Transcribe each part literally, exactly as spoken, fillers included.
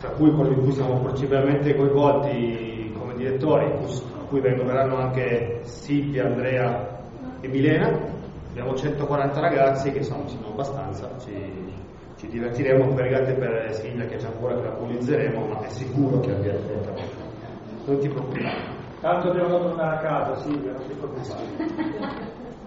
tra cui quelli in cui siamo principalmente coinvolti come direttori, a cui verranno anche Silvia, Andrea e Milena. Abbiamo centoquaranta ragazzi che sono, sono abbastanza, ci, ci divertiremo, pregate per Silvia che c'è ancora, che la pulizzeremo, ma è sicuro che abbia affrontato. Non ti preoccupare. Tanto devono tornare a casa, Silvia, non ti preoccupare.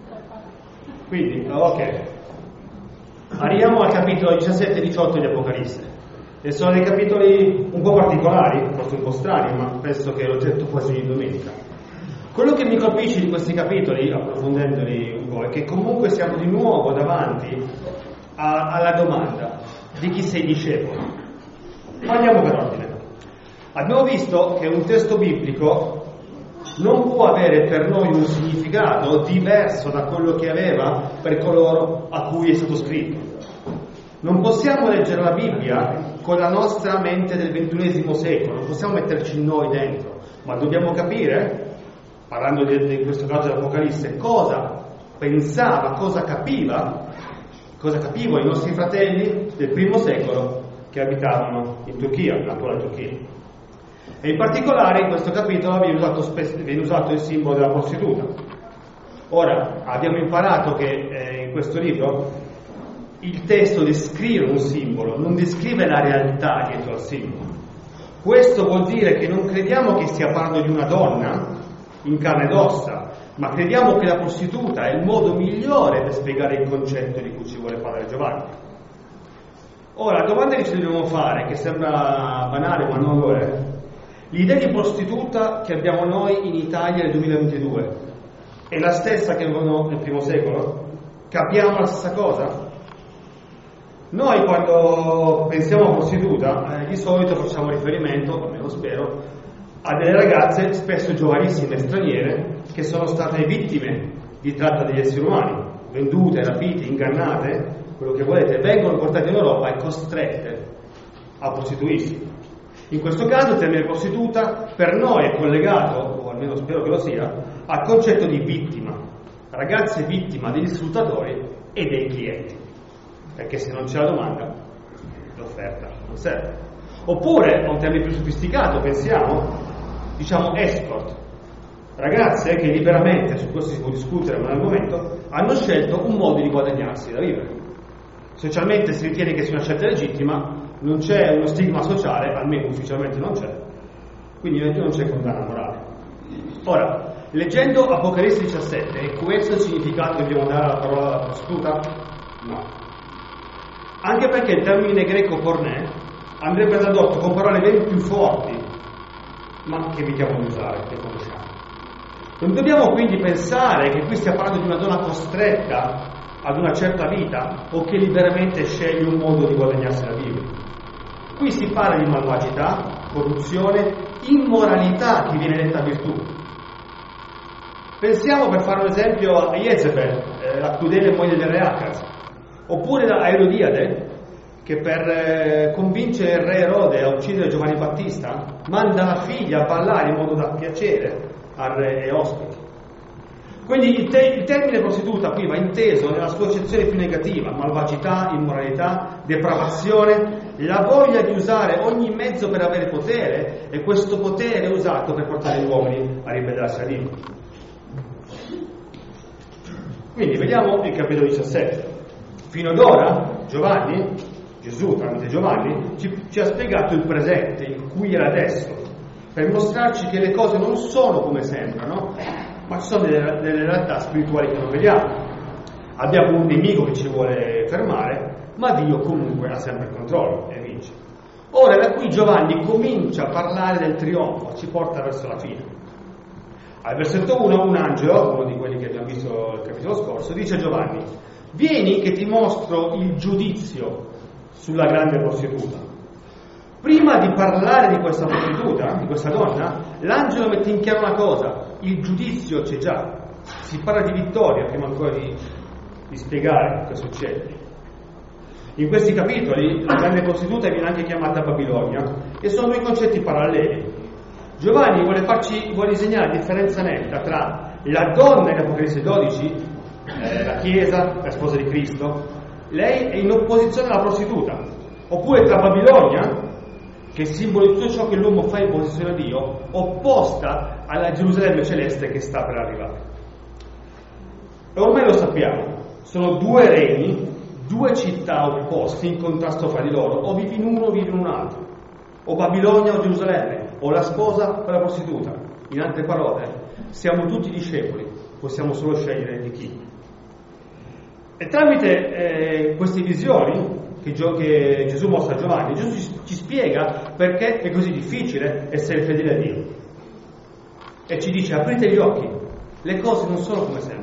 Quindi, ok. Arriviamo al capitolo diciassette e diciotto di Apocalisse. E sono dei capitoli un po' particolari, forse un po' strani, ma penso che l'oggetto quasi di domenica. Quello che mi colpisce di questi capitoli, approfondendoli un po', è che comunque siamo di nuovo davanti a, alla domanda di chi sei discepolo. Ma andiamo per ordine. Abbiamo visto che un testo biblico non può avere per noi un significato diverso da quello che aveva per coloro a cui è stato scritto. Non possiamo leggere la Bibbia con la nostra mente del ventunesimo secolo, non possiamo metterci noi dentro, ma dobbiamo capire, parlando di, in questo caso dell'Apocalisse, cosa pensava, cosa capiva, cosa capivano i nostri fratelli del primo secolo che abitavano in Turchia, l'attuale Turchia. E in particolare in questo capitolo viene usato, spesso, viene usato il simbolo della prostituta. Ora, abbiamo imparato che eh, in questo libro il testo descrive un simbolo, non descrive la realtà dietro al simbolo. Questo vuol dire che non crediamo che stia parlando di una donna in carne ed ossa, ma crediamo che la prostituta è il modo migliore per spiegare il concetto di cui ci vuole parlare Giovanni. Ora, la domanda che ci dobbiamo fare, che sembra banale ma non lo è, l'idea di prostituta che abbiamo noi in Italia nel duemilaventidue è la stessa che avevano nel primo secolo? Capiamo la stessa cosa? Noi quando pensiamo a prostituta, eh, di solito facciamo riferimento, almeno spero, a delle ragazze, spesso giovanissime straniere, che sono state vittime di tratta degli esseri umani, vendute, rapite, ingannate, quello che volete, vengono portate in Europa e costrette a prostituirsi. In questo caso il termine prostituta per noi è collegato, o almeno spero che lo sia, al concetto di vittima, ragazze vittima degli sfruttatori e dei clienti. Perché se non c'è la domanda, l'offerta non serve. Oppure, a un termine più sofisticato, pensiamo, diciamo escort, ragazze che liberamente, su questo si può discutere ma al momento, hanno scelto un modo di guadagnarsi da vivere. Socialmente si ritiene che sia una scelta legittima, non c'è uno stigma sociale, almeno ufficialmente non c'è, quindi non c'è condanna morale. Ora, leggendo Apocalisse diciassette, è questo il significato che dobbiamo dare alla parola prostituta? No. Anche perché il termine greco pornè andrebbe tradotto con parole ben più forti, ma che evitiamo di usare, che conosciamo. Non dobbiamo quindi pensare che qui stia parlando di una donna costretta ad una certa vita o che liberamente sceglie un modo di guadagnarsi la vita. Qui si parla di malvagità, corruzione, immoralità che viene detta virtù. Pensiamo, per fare un esempio, a Jezebel, eh, la crudele moglie del re Acaz, oppure a Erodiade, che per eh, convincere il re Erode a uccidere Giovanni Battista manda la figlia a ballare in modo da piacere al re e ospiti. Quindi il, te- il termine prostituta qui va inteso nella sua accezione più negativa: malvagità, immoralità, depravazione, la voglia di usare ogni mezzo per avere potere, e questo potere è usato per portare gli uomini a ribellarsi a Dio. Quindi vediamo il capitolo diciassette. Fino ad ora Giovanni, Gesù tramite Giovanni, ci, ci ha spiegato il presente, il qui e l'adesso, per mostrarci che le cose non sono come sembrano, ma ci sono delle, delle realtà spirituali che non vediamo. Abbiamo un nemico che ci vuole fermare, ma Dio comunque ha sempre il controllo e vince. Ora da qui Giovanni comincia a parlare del trionfo, ci porta verso la fine. Al versetto uno un angelo, uno di quelli che abbiamo visto il capitolo scorso, dice a Giovanni: vieni che ti mostro il giudizio sulla grande prostituta. Prima di parlare di questa prostituta, di questa donna, l'angelo mette in chiaro una cosa: il giudizio c'è già. Si parla di vittoria prima ancora di, di spiegare cosa succede. In questi capitoli la grande prostituta viene anche chiamata Babilonia, e sono due concetti paralleli. Giovanni vuole farci, vuole disegnare la differenza netta tra la donna in Apocalisse dodici, eh, la Chiesa, la sposa di Cristo, lei è in opposizione alla prostituta, oppure tra Babilonia, che che è il simbolo di tutto ciò che l'uomo fa in posizione a Dio, opposta alla Gerusalemme celeste che sta per arrivare. E ormai lo sappiamo, sono due regni, due città opposte in contrasto fra di loro, o vivi in uno o vivi in un altro, o Babilonia o Gerusalemme, o la sposa o la prostituta. In altre parole, siamo tutti discepoli, possiamo solo scegliere di chi. E tramite eh, queste visioni che, che Gesù mostra a Giovanni, Gesù ci, ci spiega perché è così difficile essere fedeli a Dio. E ci dice: aprite gli occhi, le cose non sono come sembrano.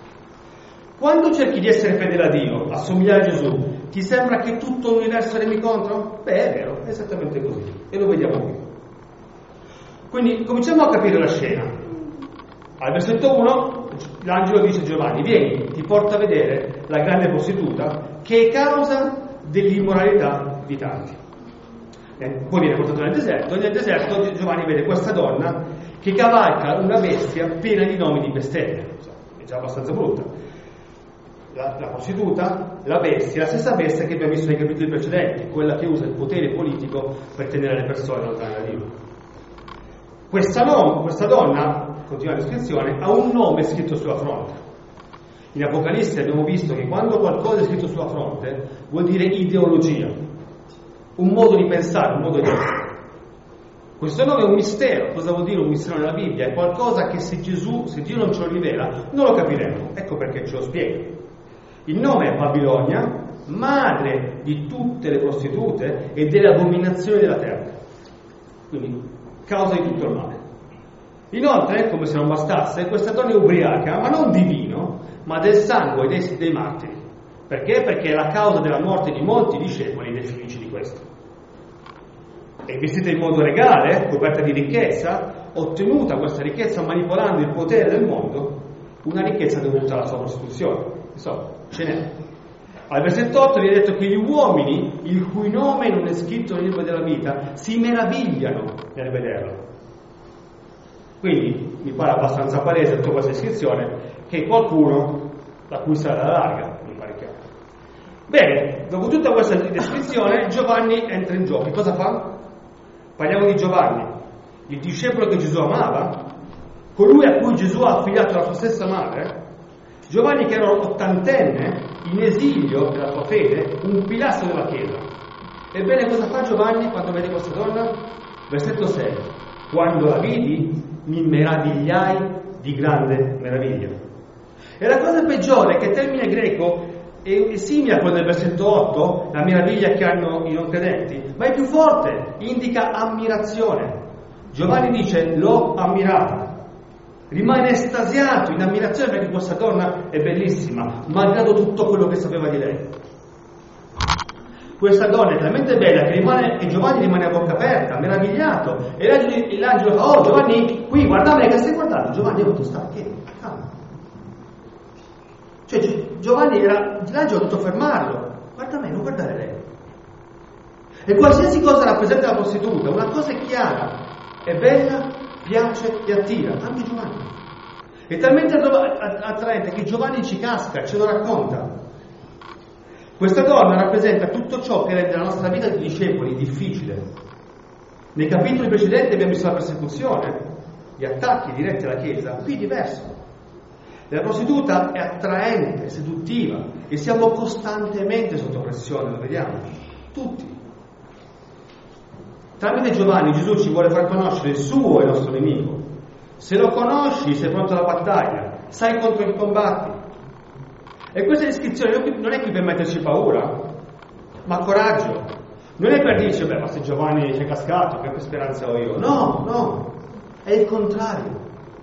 Quando cerchi di essere fedele a Dio, assomigliare a Gesù, ti sembra che tutto l'universo remi contro? Beh, è vero, è esattamente così. E lo vediamo qui. Quindi cominciamo a capire la scena. Al versetto uno l'angelo dice a Giovanni: vieni, ti porto a vedere la grande prostituta che è causa dell'immoralità di tanti. E poi viene portato nel deserto, e nel deserto Giovanni vede questa donna che cavalca una bestia piena di nomi di bestemmie. È già abbastanza brutta. La, la prostituta, la bestia, la stessa bestia che abbiamo visto nei capitoli precedenti, quella che usa il potere politico per tenere le persone lontane da Dio. Questa, no, questa donna, continua la descrizione, ha un nome scritto sulla fronte. In Apocalisse abbiamo visto che quando qualcosa è scritto sulla fronte vuol dire ideologia, un modo di pensare, un modo di essere. Questo nome è un mistero. Cosa vuol dire un mistero nella Bibbia? È qualcosa che se Gesù, se Dio non ce lo rivela, non lo capiremo. Ecco perché ce lo spiega. Il nome è Babilonia, madre di tutte le prostitute e delle abominazioni della terra. Quindi, causa di tutto il male. Inoltre, come se non bastasse, questa donna è ubriaca, ma non di vino, ma del sangue dei, dei martiri. Perché? Perché è la causa della morte di molti discepoli dei felici di questo. È vestita in modo regale, coperta di ricchezza, ottenuta questa ricchezza manipolando il potere del mondo, una ricchezza dovuta alla sua prostituzione. Insomma, ce n'è. Al versetto otto viene detto che gli uomini, il cui nome non è scritto nel libro della vita, si meravigliano nel vederlo. Quindi mi pare abbastanza palese tutta questa descrizione che qualcuno la cui sarà larga, mi pare chiaro. Bene, dopo tutta questa descrizione Giovanni entra in gioco. Cosa fa? Parliamo di Giovanni, il discepolo che Gesù amava, colui a cui Gesù ha affidato la sua stessa madre. Giovanni, che era ottantenne, in esilio della sua fede, un pilastro della Chiesa. Ebbene, cosa fa Giovanni quando vede questa donna? Versetto sei. Quando la vidi, mi meravigliai di grande meraviglia. E la cosa peggiore è che il termine greco è simile a quello del versetto otto, la meraviglia che hanno i non credenti, ma è più forte, indica ammirazione. Giovanni dice: l'ho ammirata. Rimane estasiato, in ammirazione, perché questa donna è bellissima, malgrado tutto quello che sapeva di lei. Questa donna è talmente bella che, rimane, che Giovanni rimane a bocca aperta, meravigliato, e l'angelo, e l'angelo fa: oh Giovanni, qui guardate che stai guardando. Giovanni, oh, tu stai, che calma. Cioè Giovanni era, l'angelo ha dovuto fermarlo. Guarda me, non guardare lei. E qualsiasi cosa rappresenta la prostituta, una cosa è chiara, è bella, piace e attira, anche Giovanni. È talmente attraente che Giovanni ci casca, ce lo racconta. Questa donna rappresenta tutto ciò che rende la nostra vita di discepoli difficile. Nei capitoli precedenti abbiamo visto la persecuzione, gli attacchi diretti alla Chiesa. Qui è diverso. La prostituta è attraente, seduttiva, e siamo costantemente sotto pressione, lo vediamo, tutti. Tramite Giovanni Gesù ci vuole far conoscere il suo e il nostro nemico. Se lo conosci, sei pronto alla battaglia, sai contro chi combatti. E questa descrizione non è qui per metterci paura, ma coraggio. Non è per dirci: beh, ma se Giovanni ci è cascato, che speranza ho io? No, no, è il contrario.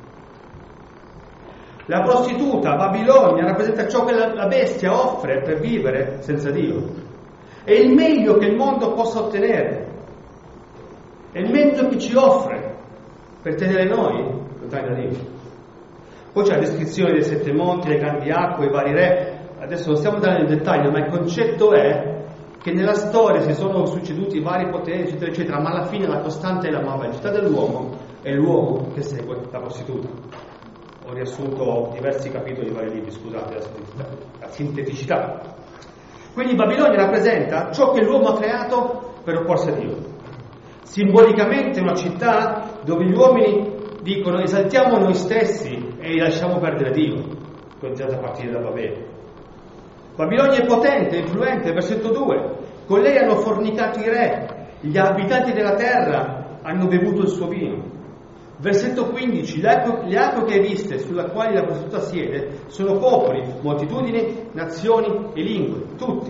La prostituta, Babilonia, rappresenta ciò che la bestia offre per vivere senza Dio. È il meglio che il mondo possa ottenere. È il meglio che ci offre per tenere noi lontani da Dio. Poi c'è la descrizione dei sette monti, le grandi acque, i vari re. Adesso non stiamo andando nel dettaglio, ma il concetto è che nella storia si sono succeduti vari poteri, eccetera, eccetera, ma alla fine la costante è la malvagità dell'uomo e l'uomo che segue la prostituta. Ho riassunto diversi capitoli di vari libri, scusate la sinteticità. La sinteticità. Quindi Babilonia rappresenta ciò che l'uomo ha creato per opporsi a Dio. Simbolicamente una città dove gli uomini dicono esaltiamo noi stessi e lasciamo perdere Dio, cominciate a partire da Babele. Babilonia è potente, influente, versetto due, con lei hanno fornicato i re, gli abitanti della terra hanno bevuto il suo vino. Versetto quindici, le acque che hai viste sulla quale la prostituta siede sono popoli, moltitudini, nazioni e lingue, tutti.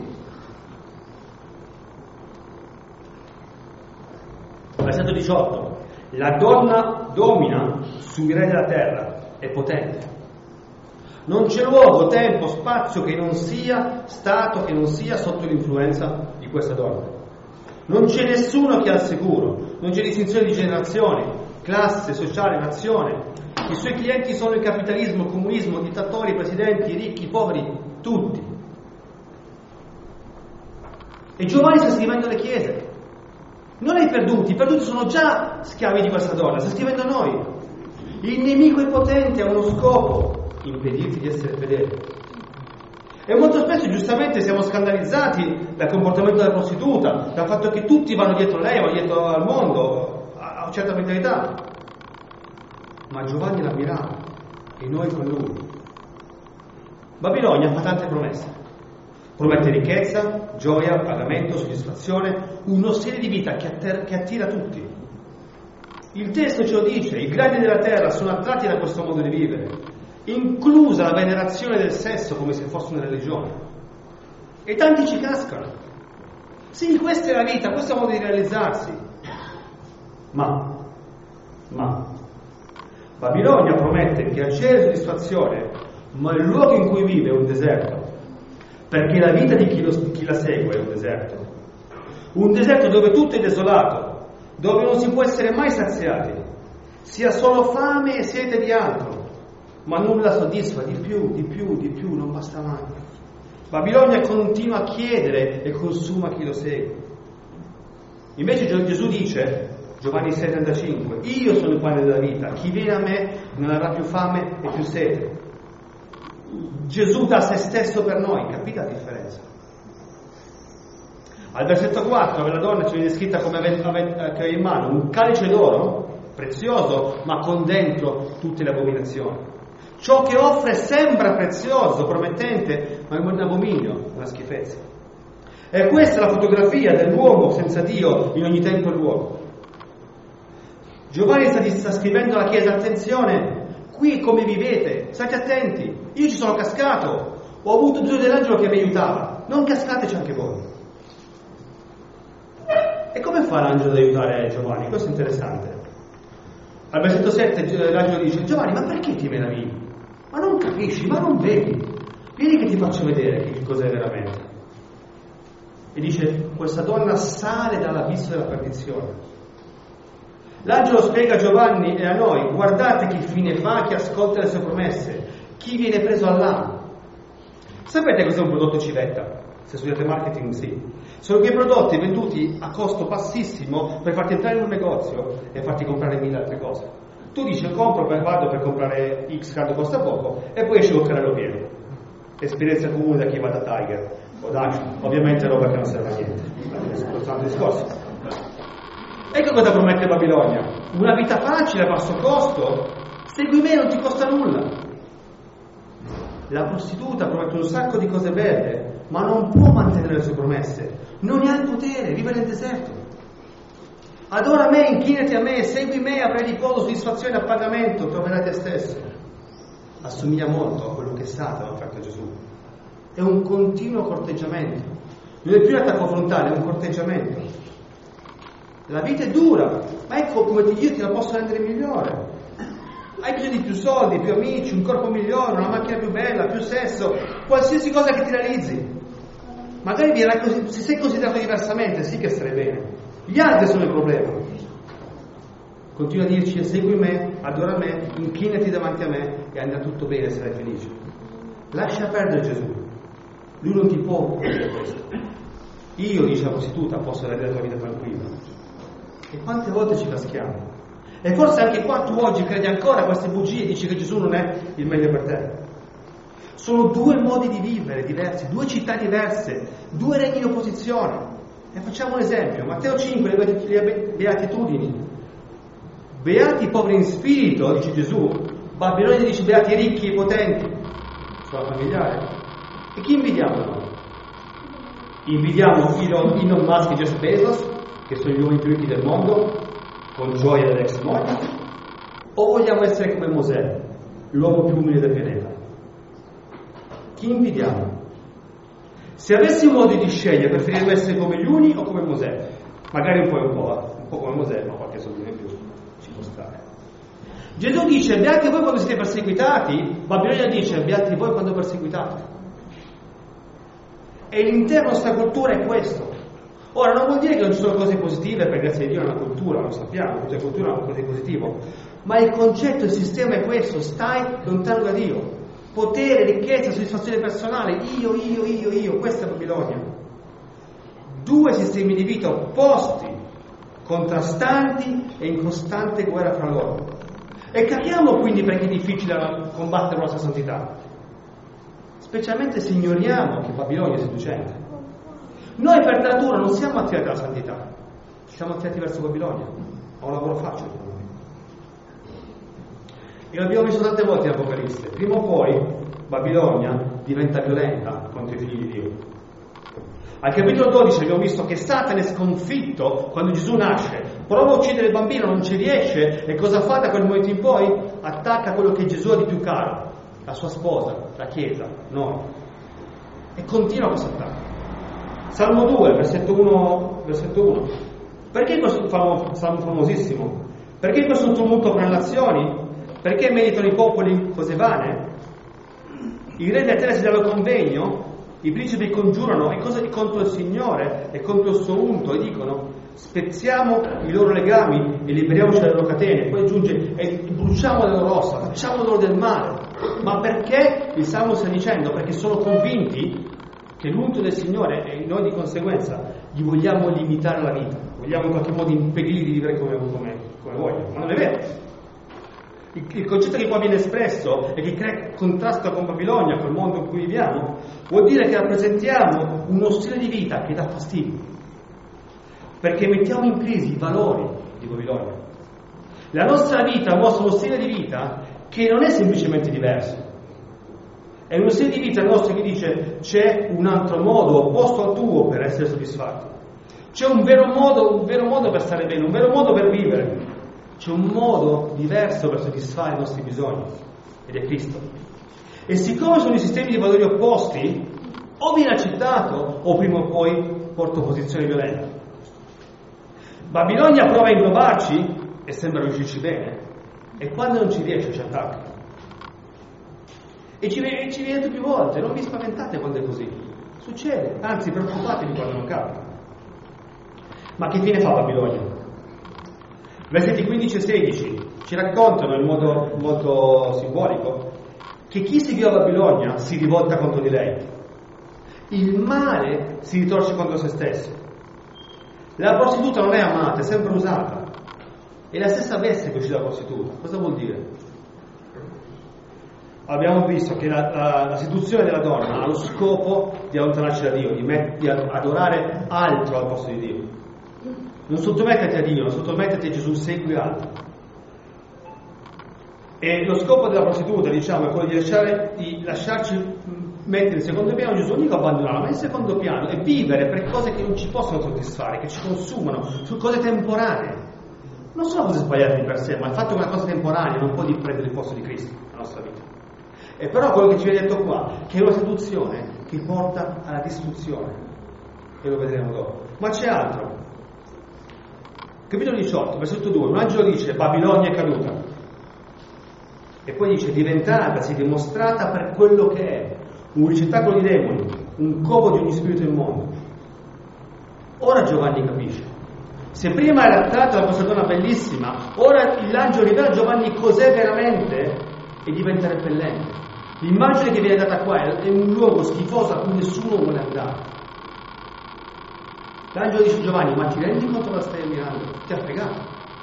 Versetto diciotto, la donna domina sui re della terra, è potente. Non c'è luogo, tempo, spazio che non sia stato, che non sia sotto l'influenza di questa donna. Non c'è nessuno che ha il sicuro, non c'è distinzione di generazione, classe, sociale, nazione. I suoi clienti sono il capitalismo, il comunismo, i dittatori, i presidenti, i ricchi, i poveri, tutti. E Giovanni sta scrivendo alle chiese. Non ai perduti, i perduti sono già schiavi di questa donna, sta scrivendo a noi. Il nemico è potente, ha uno scopo, impedirti di essere fedeli. E molto spesso giustamente siamo scandalizzati dal comportamento della prostituta, dal fatto che tutti vanno dietro lei, vanno dietro al mondo, a una certa mentalità. Ma Giovanni l'ammirava e noi con lui. Babilonia fa tante promesse. Promette ricchezza, gioia, pagamento, soddisfazione, uno stile di vita che, atter- che attira tutti. Il testo ce lo dice, i grandi della terra sono attratti da questo modo di vivere, inclusa la venerazione del sesso come se fosse una religione. E tanti ci cascano. Sì, questa è la vita, questo è il modo di realizzarsi. Ma, ma, Babilonia promette piacere e soddisfazione, ma il luogo in cui vive è un deserto, perché la vita di chi, lo, chi la segue è un deserto. Un deserto dove tutto è desolato, dove non si può essere mai saziati, si ha solo fame e sete di altro, ma nulla soddisfa, di più, di più, di più, non basta mai. Babilonia continua a chiedere e consuma chi lo segue. Invece Gesù dice, Giovanni sei trentacinque, io sono il pane della vita, chi viene a me non avrà più fame e più sete. Gesù dà se stesso per noi, capite la differenza? Al versetto quattro, la donna ci viene descritta come che ha in mano un calice d'oro, prezioso, ma con dentro tutte le abominazioni. Ciò che offre sembra prezioso, promettente, ma è un abominio, una schifezza. E questa è la fotografia dell'uomo senza Dio in ogni tempo e luogo. Giovanni sta, sta scrivendo alla Chiesa, attenzione, qui come vivete, state attenti, io ci sono cascato, ho avuto bisogno dell'angelo che mi aiutava, non cascateci anche voi. E come fa l'angelo ad aiutare Giovanni? Questo è interessante. Al versetto sette l'angelo dice, Giovanni, ma perché ti meravigli? Ma non capisci, ma non vedi? Vieni che ti faccio vedere che cos'è veramente. E dice, questa donna sale dall'abisso della perdizione. L'angelo spiega a Giovanni e a noi, guardate che fine fa chi ascolta le sue promesse, chi viene preso all'amo. Sapete cos'è un prodotto civetta? Se studiate marketing, sì. Sono quei prodotti venduti a costo bassissimo per farti entrare in un negozio e farti comprare mille altre cose. Tu dici, compro, vado per comprare X, quando costa poco, e poi esci col carrello pieno. Esperienza comune da chi va da Tiger o Dash, ovviamente roba che non serve a niente. Questo è un discorso. Ecco cosa promette Babilonia: una vita facile a basso costo, segui me, non ti costa nulla. La prostituta promette un sacco di cose belle, ma non può mantenere le sue promesse, non ne ha il potere, vive nel deserto. Adora me, inchinati a me, segui me, avrai riposo, soddisfazione, appagamento, troverai te stesso. Assomiglia molto a quello che è stato l'offerta a Gesù. È un continuo corteggiamento, non è più un attacco frontale, è un corteggiamento. La vita è dura, ma ecco come io ti la posso rendere migliore. Hai bisogno di più soldi, più amici, un corpo migliore, una macchina più bella, più sesso, qualsiasi cosa che ti realizzi. Magari viene così, se sei considerato diversamente, sì che stai bene. Gli altri sono il problema. Continua a dirci, segui me, adora me, inchinati davanti a me e andrà tutto bene, sarai felice. Lascia perdere Gesù. Lui non ti può dire questo. Io, dice la prostituta, posso rendere la tua vita tranquilla. E quante volte ci caschiamo? E forse anche qua tu oggi credi ancora a queste bugie e dici che Gesù non è il meglio per te. Sono due modi di vivere diversi, due città diverse, due regni in opposizione. E facciamo un esempio, Matteo cinque, le beatitudini. Beati i poveri in spirito, dice Gesù. Babilonia dice beati i ricchi e i potenti. Sulla familiare. E chi invidiamo noi? Invidiamo Elon Musk e Jeff Bezos, che sono gli uomini più ricchi del mondo, con gioia dell'ex moglie? O vogliamo essere come Mosè, l'uomo più umile del pianeta? Chi invidiamo? Se avessimo modo di scegliere, preferiremmo essere come gli uni o come Mosè? Magari un po' e un po', eh? un po' come Mosè, ma qualche soldino in più ci può stare. Gesù dice, beati voi quando siete perseguitati, Babilonia dice, beati voi quando perseguitate. E l'intera nostra cultura è questo. Ora, non vuol dire che non ci sono cose positive, per grazia di Dio è una cultura, lo sappiamo, la cultura è una cosa di positivo, ma il concetto, il sistema è questo, stai lontano da Dio. Potere, ricchezza, soddisfazione personale, io, io, io, io, questa è Babilonia. Due sistemi di vita opposti, contrastanti e in costante guerra fra loro. E capiamo quindi perché è difficile combattere la nostra santità, specialmente se ignoriamo che Babilonia è seducente. Noi per natura non siamo attirati alla santità, siamo attirati verso Babilonia. Ho un lavoro facile per noi. E l'abbiamo visto tante volte in Apocalisse. Prima o poi Babilonia diventa violenta contro i figli di Dio. Al capitolo dodici abbiamo visto che Satana è sconfitto quando Gesù nasce, prova a uccidere il bambino, non ci riesce, e cosa fa da quel momento in poi? Attacca quello che Gesù ha di più caro, la sua sposa, la Chiesa, noi. E continua questo attacco. Salmo due, versetto uno, versetto uno. Perché questo famo, salmo famosissimo? Perché questo tumulto fra le nazioni? Perché meditano i popoli cose vane? I re della terra si danno convegno, i principi congiurano e cosa contro il Signore e contro il suo unto e dicono spezziamo i loro legami e liberiamoci dalle loro catene. Poi aggiunge e bruciamo le loro ossa, facciamo loro del male. Ma perché? Il Salmo sta dicendo perché sono convinti che l'unto del Signore e noi di conseguenza gli vogliamo limitare la vita, vogliamo in qualche modo impedirgli di vivere come, come, come vogliono. Ma non è vero. Il, il concetto che qua viene espresso e che crea contrasto con Babilonia, col mondo in cui viviamo, vuol dire che rappresentiamo uno stile di vita che dà fastidio, perché mettiamo in crisi i valori di Babilonia. La nostra vita mostra uno stile di vita che non è semplicemente diverso, è uno stile di vita nostro che dice c'è un altro modo opposto al tuo per essere soddisfatti, c'è un vero modo, un vero modo per stare bene, un vero modo per vivere, c'è un modo diverso per soddisfare i nostri bisogni, ed è Cristo. E siccome sono i sistemi di valori opposti, o viene accettato o prima o poi porta posizione violenta. Babilonia prova a inglobarci e sembra riuscirci bene, e quando non ci riesce ci attacca. E ci, e ci vedete più volte, non vi spaventate quando è così. Succede, anzi preoccupatevi quando non capita. Ma che fine fa Babilonia? Versetti quindici e sedici ci raccontano in modo molto simbolico che chi si via a Babilonia si rivolta contro di lei. Il male si ritorce contro se stesso. La prostituta non è amata, è sempre usata. È la stessa veste che uscì la prostituta. Cosa vuol dire? Abbiamo visto che la, la, la seduzione della donna ha lo scopo di allontanarci da Dio, di, met, di adorare altro al posto di Dio. Non sottomettiti a Dio, non sottomettiti a Gesù, segui altro. E lo scopo della prostituta, diciamo, è quello di, lasciare, di lasciarci mettere in secondo piano Gesù, non dico abbandonarlo, ma in secondo piano, e vivere per cose che non ci possono soddisfare, che ci consumano, su cose temporanee. Non sono cose sbagliate di per sé, ma il fatto che una cosa temporanea non può prendere il posto di Cristo nella nostra vita. E però quello che ci viene detto qua, che è una seduzione che porta alla distruzione, e lo vedremo dopo. Ma c'è altro. Capitolo diciotto, versetto due, un angelo dice Babilonia è caduta, e poi dice diventata, si è dimostrata per quello che è, un ricettacolo di demoni, un covo di ogni spirito immondo. Ora Giovanni capisce. Se prima era tratta da questa donna bellissima, ora l'angelo rivela a Giovanni cos'è veramente e diventa repellente. L'immagine che viene data qua è un luogo schifoso a cui nessuno vuole andare. L'angelo dice a Giovanni, ma ti rendi conto cosa stai ammirando? Ti ha fregato.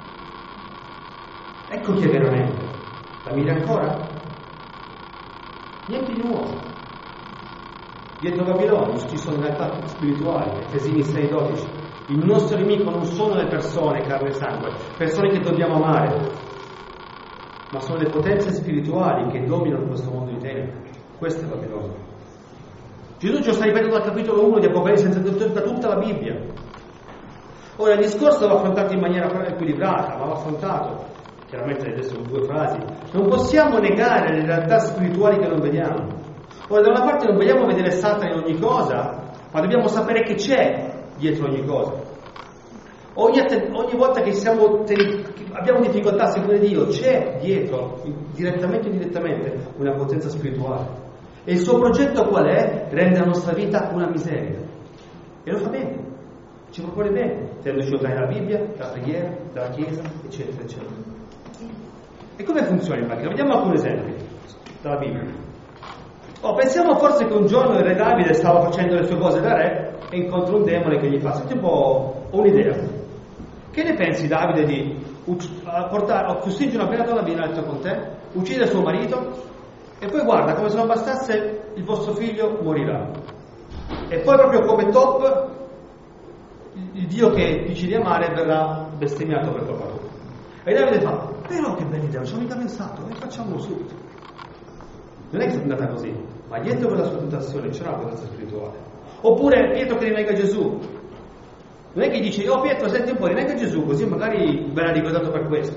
Ecco chi è veramente. La miri ancora? Niente di nuovo. Dietro Babilonia ci sono realtà spirituali, Efesini sei dodici. Il nostro nemico non sono le persone, carne e sangue, persone che dobbiamo amare, ma sono le potenze spirituali che dominano questo mondo di tenebre. Questo è Babilonia. Gesù ce lo sta ripetendo dal capitolo uno di Apocalisse, da tutta la Bibbia. Ora, il discorso va affrontato in maniera equilibrata, ma va affrontato, chiaramente adesso con due frasi. Non possiamo negare le realtà spirituali che non vediamo. Ora, da una parte non vogliamo vedere Satana in ogni cosa, ma dobbiamo sapere che c'è dietro ogni cosa. Ogni, ogni volta che, siamo, che abbiamo difficoltà a seguire Dio, c'è dietro, direttamente o indirettamente, una potenza spirituale. E il suo progetto qual è? Rende la nostra vita una miseria. E lo fa bene, ci propone bene, tenendoci lontani dalla Bibbia, dalla preghiera, dalla Chiesa, eccetera, eccetera. E come funziona il maghetto? Vediamo alcuni esempi dalla Bibbia. Oh, pensiamo forse che un giorno il re Davide stava facendo le sue cose da re e incontra un demone che gli fa: senti un po', ho un'idea. Che ne pensi, Davide, di portare, costringi una bella donna a venire a letto con te, uccidere suo marito e poi guarda, come se non bastasse, il vostro figlio morirà. E poi proprio come top, il Dio che dici di amare verrà bestemmiato per colpa tua. E Davide fa: però che bella idea, non ci ho mica pensato, e facciamolo subito. Non è che è andata così, ma dietro quella sua tentazione c'era una potenza spirituale. Oppure Pietro che rinnega Gesù. Non è che dice: oh Pietro, senti un po', rinnega Gesù, così magari verrà ricordato per questo.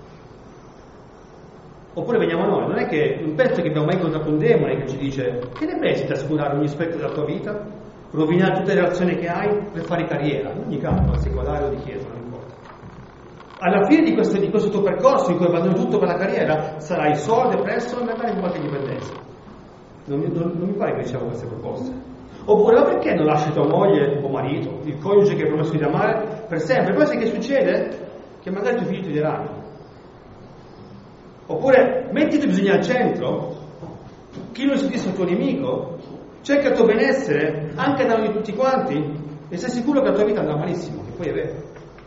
Oppure veniamo noi, non è che non penso che abbiamo mai incontrato un demone che ci dice: che ne pensi di trascurare ogni aspetto della tua vita, rovinare tutte le relazioni che hai per fare carriera, in ogni campo, secolare o di chiesa, non importa. Alla fine di questo, di questo tuo percorso in cui abbandoni tutto per la carriera, sarai solo, depresso e magari con qualche dipendenza. Non, non, non mi pare che diciamo queste proposte. Oppure, ma perché non lasci tua moglie o marito, il coniuge che hai promesso di amare per sempre? Poi sai che succede? Che magari i tuoi figli ti diranno. Oppure mettiti bisogno al centro, chi non soddisfa il tuo nemico, cerca il tuo benessere anche da noi tutti quanti e sei sicuro che la tua vita andrà malissimo, che poi è vero.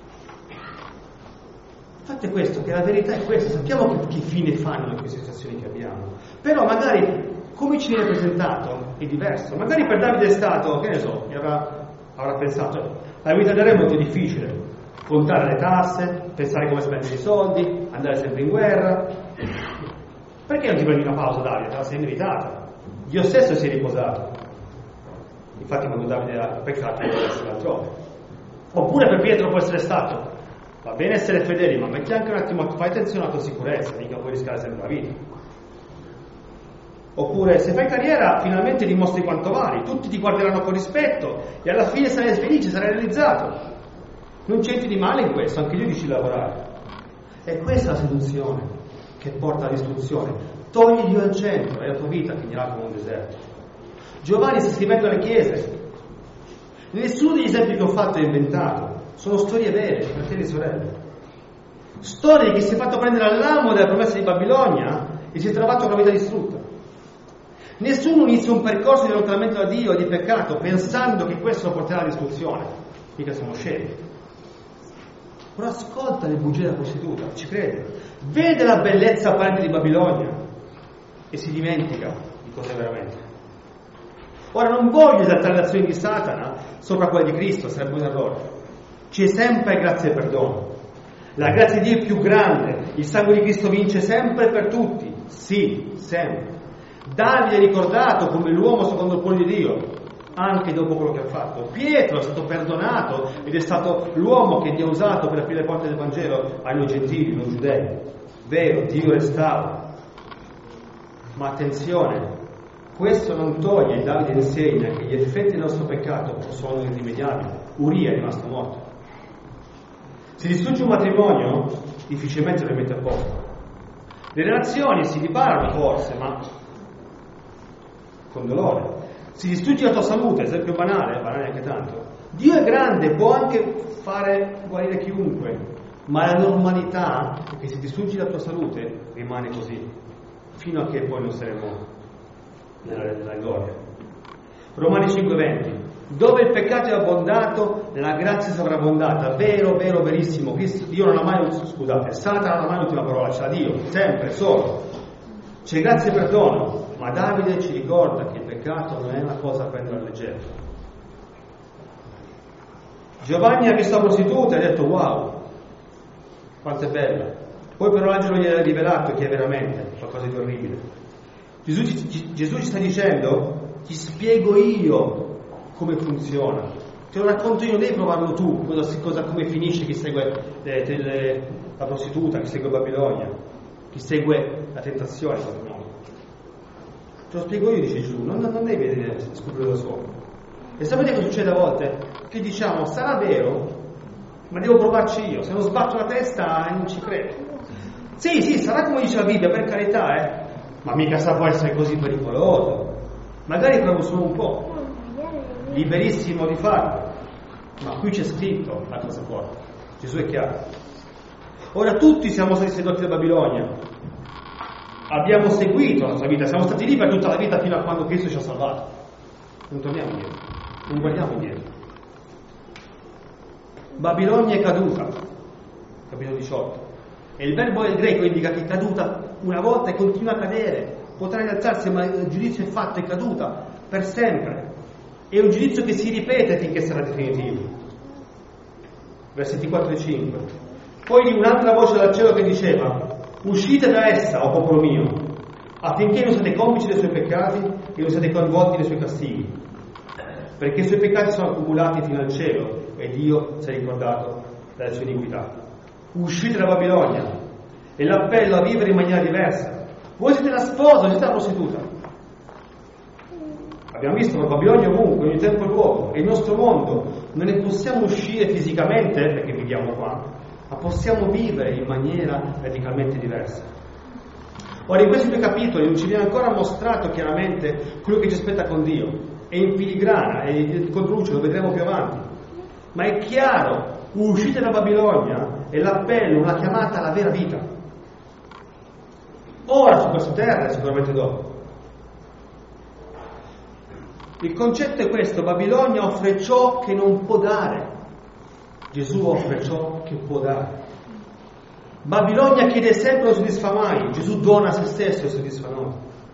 Fate questo, che la verità è questa, sappiamo che, che fine fanno queste situazioni che abbiamo, però magari come ci viene presentato è diverso. Magari per Davide è stato, che ne so, avrà, avrà pensato: la vita del re è molto difficile, contare le tasse, pensare come spendere i soldi, andare sempre in guerra. Perché non ti prendi una pausa, Davide? Te la sei meritata. Dio stesso si è riposato. Infatti quando Davide ha peccato deve essere altrove. Oppure per Pietro può essere stato: va bene essere fedeli, ma metti anche un attimo, fai attenzione alla tua sicurezza, mica puoi rischiare sempre la vita. Oppure, se fai carriera, finalmente dimostri quanto vali, tutti ti guarderanno con rispetto e alla fine sarai felice, sarai realizzato. Non c'entri di male in questo, anche Dio dice lavorare. E questa è la seduzione che porta alla distruzione. Togli Dio al centro e la tua vita finirà come un deserto. Giovanni sta scrivendo alle chiese. Nessuno degli esempi che ho fatto è inventato, sono storie vere, fratelli e sorelle. Storie di chi si è fatto prendere all'amo della promessa di Babilonia e si è trovato con una vita distrutta. Nessuno inizia un percorso di allontanamento da Dio e di peccato pensando che questo lo porterà alla distruzione. Mica siamo scemi. Però ascolta le bugie della prostituta, ci crede. Vede la bellezza apparente di Babilonia e si dimentica di cos'è veramente. Ora non voglio esaltare le azioni di Satana sopra quelle di Cristo, sarebbe un errore. C'è sempre grazia e perdono. La grazia di Dio è più grande, il sangue di Cristo vince sempre per tutti. Sì, sempre. Davide è ricordato come l'uomo secondo il cuore di Dio, anche dopo quello che ha fatto. Pietro è stato perdonato ed è stato l'uomo che Dio ha usato per aprire le porte del Vangelo ai noi gentili, non giudei. Vero, Dio restaura. Ma attenzione, questo non toglie, Davide insegna che gli effetti del nostro peccato sono irrimediabili. Uria è rimasto morto. Se distrugge un matrimonio, difficilmente lo mette a posto. Le relazioni si riparano forse, ma con dolore. Si distrugge la tua salute, esempio banale, banale anche tanto. Dio è grande, può anche fare guarire chiunque, ma la normalità è che se distruggi la tua salute rimane così, fino a che poi non saremo nella, nella gloria. Romani cinque venti: dove il peccato è abbondato, la grazia sarà abbondata. Vero, vero, verissimo. Cristo, Dio non ha mai, scusate, Satana non ha mai l'ultima parola, ce l'ha Dio, sempre, solo. C'è grazia e perdono. Ma Davide ci ricorda che il peccato non è una cosa da prendere a leggero. Giovanni ha visto la prostituta e ha detto wow, quanto è bella. Poi però l'angelo gli ha rivelato che è veramente qualcosa di orribile. Gesù ci, Gesù ci sta dicendo, ti spiego io come funziona, te lo racconto io, devi provarlo tu, cosa, cosa, come finisce chi segue le, le, la prostituta, chi segue Babilonia, chi segue la tentazione. Te lo spiego io, dice Gesù, non, non devi scoprirlo da solo. E sapete cosa succede a volte? Che diciamo, sarà vero, ma devo provarci io, se non sbatto la testa non ci credo. Sì, sì, sarà come dice la Bibbia, per carità, eh, ma mica sa può essere così pericoloso. Magari provo solo un po', liberissimo di farlo, ma qui c'è scritto la cosa porta. Gesù è chiaro. Ora tutti siamo stati sedotti da Babilonia, abbiamo seguito la nostra vita, siamo stati lì per tutta la vita fino a quando Cristo ci ha salvato. Non torniamo indietro, non guardiamo indietro. Babilonia è caduta, capitolo diciotto, e il verbo greco indica che è caduta una volta e continua a cadere, potrà rialzarsi, ma il giudizio è fatto, è caduta per sempre. È un giudizio che si ripete finché sarà definitivo. Versetti quattro e cinque. Poi un'altra voce dal cielo che diceva: uscite da essa, o popolo mio, affinché non siate complici dei suoi peccati e non siate coinvolti nei suoi castighi, perché i suoi peccati sono accumulati fino al cielo e Dio si è ricordato delle sue iniquità. Uscite da Babilonia, e l'appello a vivere in maniera diversa. Voi siete la sposa, siete la prostituta. Abbiamo visto che Babilonia ovunque, ogni tempo e luogo, è il nostro mondo. Non ne possiamo uscire fisicamente perché viviamo qua, ma possiamo vivere in maniera radicalmente diversa. Ora, in questi due capitoli non ci viene ancora mostrato chiaramente quello che ci aspetta con Dio. È in filigrana, e il controluce lo vedremo più avanti. Ma è chiaro, uscite da Babilonia è l'appello, una chiamata alla vera vita. Ora su questa terra e sicuramente dopo. Il concetto è questo: Babilonia offre ciò che non può dare, Gesù offre ciò che può dare. Babilonia chiede sempre, non soddisfa mai, Gesù dona a se stesso e soddisfa noi.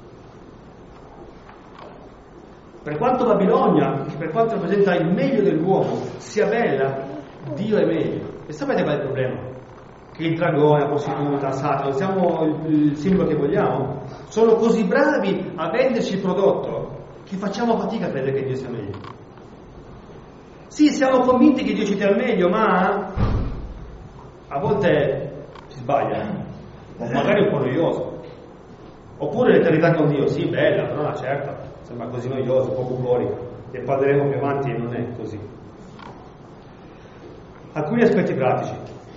Per quanto Babilonia, per quanto rappresenta il meglio dell'uomo, sia bella, Dio è meglio. E sapete qual è il problema? Che il dragone, la prostituta, Satana, siamo il, il simbolo che vogliamo, sono così bravi a venderci il prodotto che facciamo fatica a credere che Dio sia meglio. Sì, siamo convinti che Dio ci dia il meglio, ma a volte si sbaglia, o magari è un po' noioso. Oppure l'eternità con Dio, sì, bella, però una certa, sembra così noiosa, poco bucolica, e parleremo più avanti e non è così. Alcuni aspetti pratici.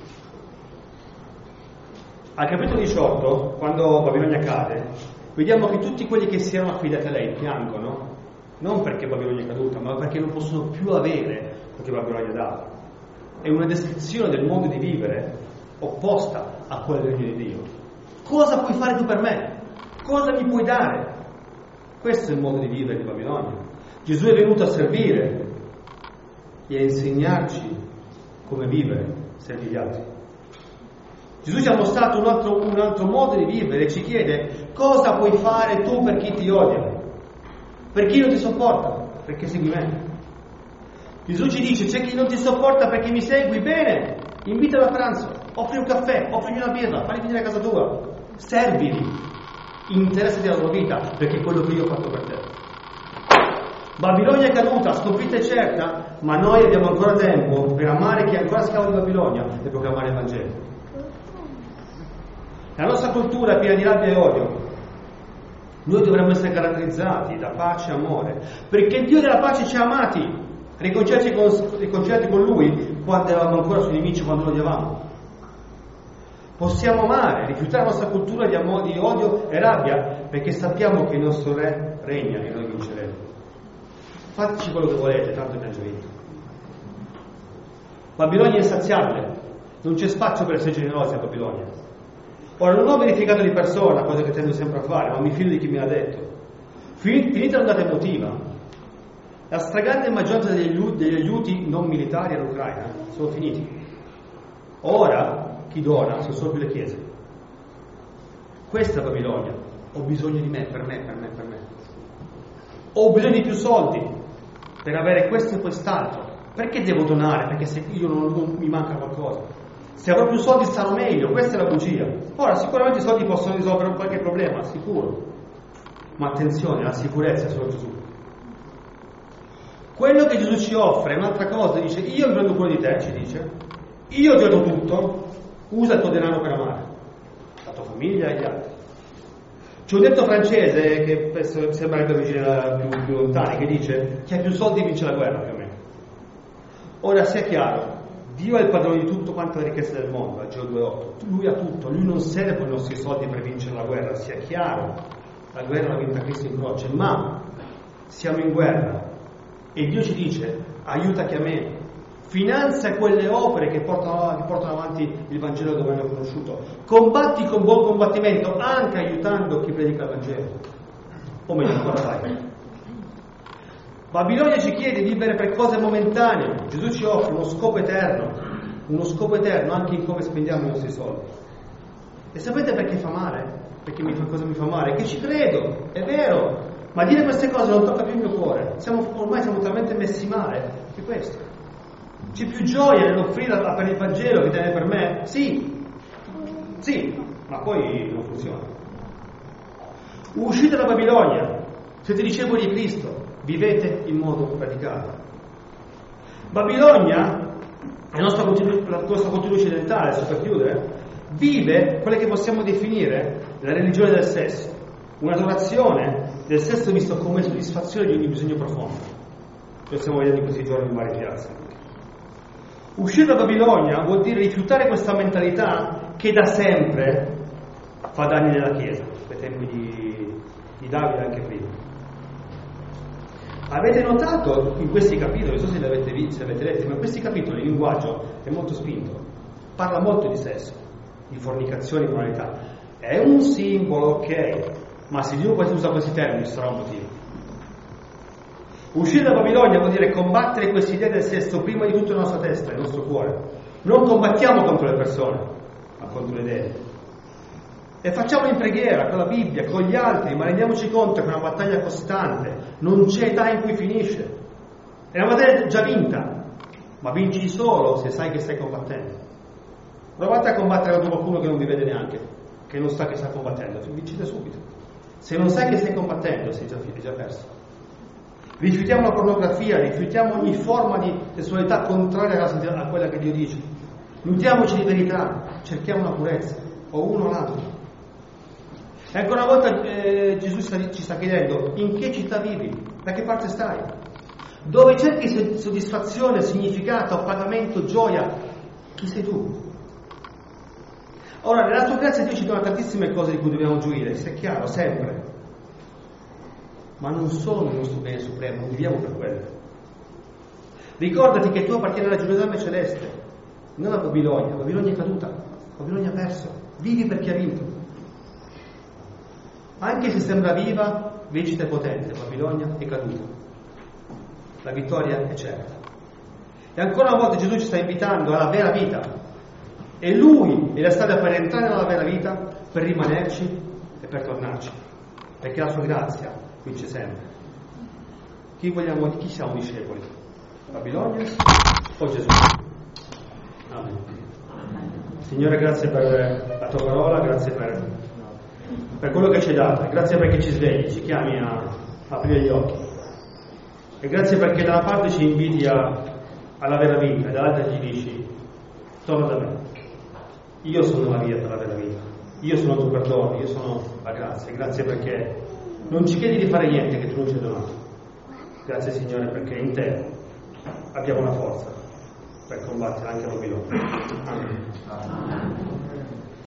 Al capitolo diciotto, quando Babilonia cade, vediamo che tutti quelli che si erano affidati a lei piangono, non perché Babilonia è caduta, ma perché non possono più avere quello che Babilonia dava. È una descrizione del modo di vivere opposta a quella del regno di Dio. Cosa puoi fare tu per me? Cosa mi puoi dare? Questo è il modo di vivere di Babilonia. Gesù è venuto a servire e a insegnarci come vivere, servire gli altri. Gesù ci ha mostrato un altro, un altro modo di vivere e ci chiede: cosa puoi fare tu per chi ti odia? Per chi non ti sopporta? Perché segui me. Gesù ci dice: c'è chi non ti sopporta perché mi segui, bene, invitalo a pranzo, offri un caffè, offri una birra, falli venire a casa tua, servili, interessati della tua vita, perché è quello che io ho fatto per te. Babilonia è caduta, sconfitta è certa, ma noi abbiamo ancora tempo per amare chi è ancora schiavo di Babilonia e proclamare il Vangelo. La nostra cultura è piena di rabbia e odio. Noi dovremmo essere caratterizzati da pace e amore, perché il Dio della pace ci ha amati, riconciliati con, riconciliati con Lui quando eravamo ancora suoi nemici, quando lo odiavamo. Possiamo amare, rifiutare la nostra cultura di, amore, di odio e rabbia, perché sappiamo che il nostro Re regna e noi vinceremo. Fateci quello che volete, tanto abbiamo già vinto. Babilonia è insaziabile, non c'è spazio per essere generosi a Babilonia. Ora, non ho verificato di persona, cosa che tendo sempre a fare, ma mi fido di chi me l'ha detto. Finita l'ondata emotiva, la stragrande maggioranza degli aiuti, degli aiuti non militari all'Ucraina sono finiti. Ora chi dona sono solo più le chiese. Questa è Babilonia. Ho bisogno di me, per me, per me, per me. Ho bisogno di più soldi per avere questo e quest'altro. Perché devo donare? Perché se io non, non mi manca qualcosa. Se avrò più soldi starò meglio, questa è la bugia. Ora, sicuramente i soldi possono risolvere qualche problema, sicuro. Ma attenzione, la sicurezza è solo Gesù. Quello che Gesù ci offre è un'altra cosa, dice: io mi prendo cura di te, ci dice, io ti ho dato tutto, usa il tuo denaro per amare la tua famiglia e gli altri. C'è un detto francese che sembrerebbe vicino più, più lontani, che dice: chi ha più soldi vince la guerra, più o meno. Ora sia chiaro, Dio è il padrone di tutto quanto la ricchezza del mondo, a Geo due otto, lui ha tutto, lui non serve con i nostri soldi per vincere la guerra, sia chiaro, la guerra l'ha vinta Cristo in croce, ma siamo in guerra e Dio ci dice: aiutati a me, finanzia quelle opere che portano, che portano avanti il Vangelo dove hanno conosciuto, combatti con buon combattimento, anche aiutando chi predica il Vangelo, o meglio ancora fai. Babilonia ci chiede di vivere per cose momentanee, Gesù ci offre uno scopo eterno, uno scopo eterno anche in come spendiamo i nostri soldi. E sapete perché fa male? Perché mi fa, cosa mi fa male? Che ci credo, è vero, ma dire queste cose non tocca più il mio cuore, siamo, ormai siamo talmente messi male che questo. C'è più gioia nell'offrire per il Vangelo che tenere per me? Sì, sì, ma poi non funziona. Uscite da Babilonia, siete discepoli di Cristo, vivete in modo radicale. Babilonia, la nostra cultura occidentale, sto per chiudere, vive quelle che possiamo definire la religione del sesso, un'adorazione del sesso visto come soddisfazione di ogni bisogno profondo. Lo stiamo vedendo in questi giorni in varie piazze. Uscire da Babilonia vuol dire rifiutare questa mentalità che da sempre fa danni nella Chiesa, ai tempi di, di Davide anche prima. Avete notato in questi capitoli, non so se li avete visti, se avete letti, ma in questi capitoli il linguaggio è molto spinto, parla molto di sesso, di fornicazione, di moralità. È un simbolo, ok, ma se Dio usa questi termini sarà un motivo. Uscire da Babilonia vuol dire combattere questa idea del sesso prima di tutto nella nostra testa, nel nostro cuore. Non combattiamo contro le persone, ma contro le idee. E facciamolo in preghiera, con la Bibbia, con gli altri, ma rendiamoci conto che è una battaglia costante, non c'è età in cui finisce. È una battaglia già vinta, ma vinci solo se sai che stai combattendo. Provate a combattere contro qualcuno che non vi vede neanche, che non sa che sta combattendo, vincite subito. Se non sai che stai combattendo, sei già, sei già perso. Rifiutiamo la pornografia, rifiutiamo ogni forma di sessualità contraria a quella che Dio dice. Nutriamoci di verità, cerchiamo la purezza, o uno o l'altro. E ancora una volta eh, Gesù ci sta chiedendo: in che città vivi? Da che parte stai? Dove cerchi soddisfazione, significato, pagamento, gioia? Chi sei tu? Ora, nella tua grazia Dio ci dona tantissime cose di cui dobbiamo gioire, se è chiaro, sempre. Ma non sono il nostro bene supremo, non viviamo per quello. Ricordati che tu appartieni alla Gerusalemme celeste, non a Babilonia. Babilonia è caduta, Babilonia ha perso. Vivi per chi ha vinto. Anche se sembra viva, vincita e potente, Babilonia è caduta. La vittoria è certa. E ancora una volta Gesù ci sta invitando alla vera vita. E Lui è la strada per entrare nella vera vita, per rimanerci e per tornarci. Perché la sua grazia vince sempre. Chi vogliamo, chi siamo discepoli? Babilonia o Gesù? Amen. Signore, grazie per la tua parola, grazie per, per quello che ci hai dato, grazie perché ci svegli, ci chiami a, a aprire gli occhi, e grazie perché da una parte ci inviti a, alla vera vita e dall'altra ci dici: torna da me, io sono la via per la vera vita, io sono il tuo perdono, io sono la grazia. Grazie perché non ci chiedi di fare niente che tu non ci hai donato. Grazie Signore perché in te abbiamo la forza per combattere anche Babilonia. Amen.